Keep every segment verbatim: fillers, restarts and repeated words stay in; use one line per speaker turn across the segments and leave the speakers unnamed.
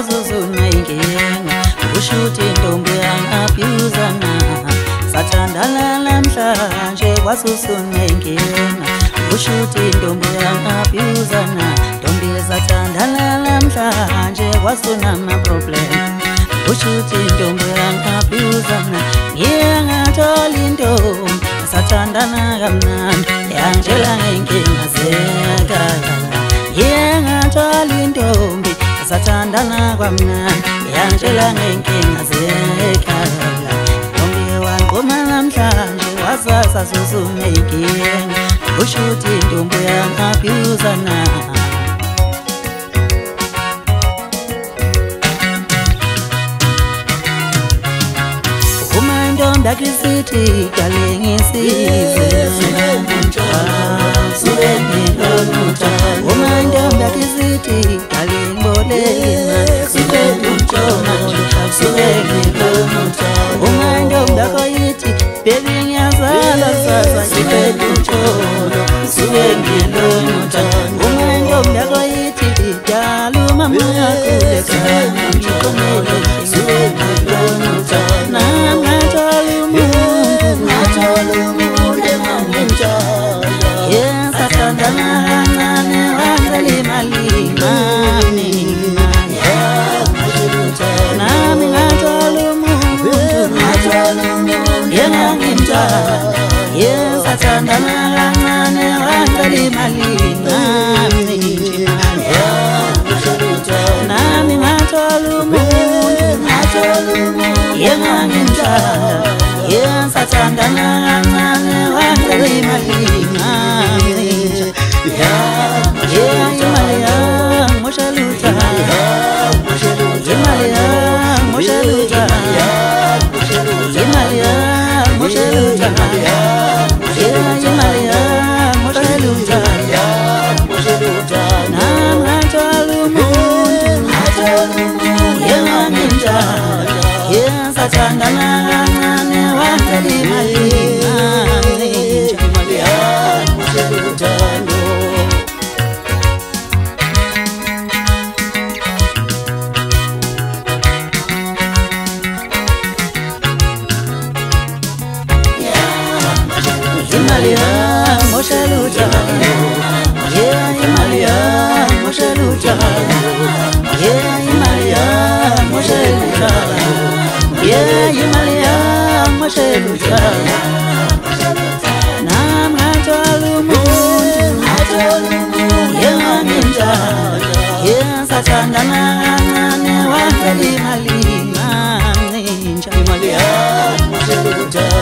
wazuzuna inkinga ushuthi intombi yangabhuzana sathandana namhlanje kwasusuna inkinga ushuthi intombi yangabhuzana ntombi sathandana namhlanje kwasunama problem ushuthi intombi yangabhuzana ngiyangathola intombi sathandana kamnandi yangitshela ngenkinga zekhaya ngiyangathola intombi sathandana kwamnandi yangitshela ngenkinga zekhaya ntombi wanquma namhlanje wasasa susune inkinga ushuthi intombi yangabhuzana intombi yakisithi kalengisize uma intombi yakisithi kalengbolekina uma intombi yakoyithi bebi ngiyazala sasa uma intombi yakoyithi daluma mayakulekana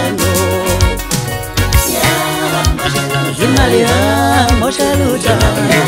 Himalaya, Moshe Lucha.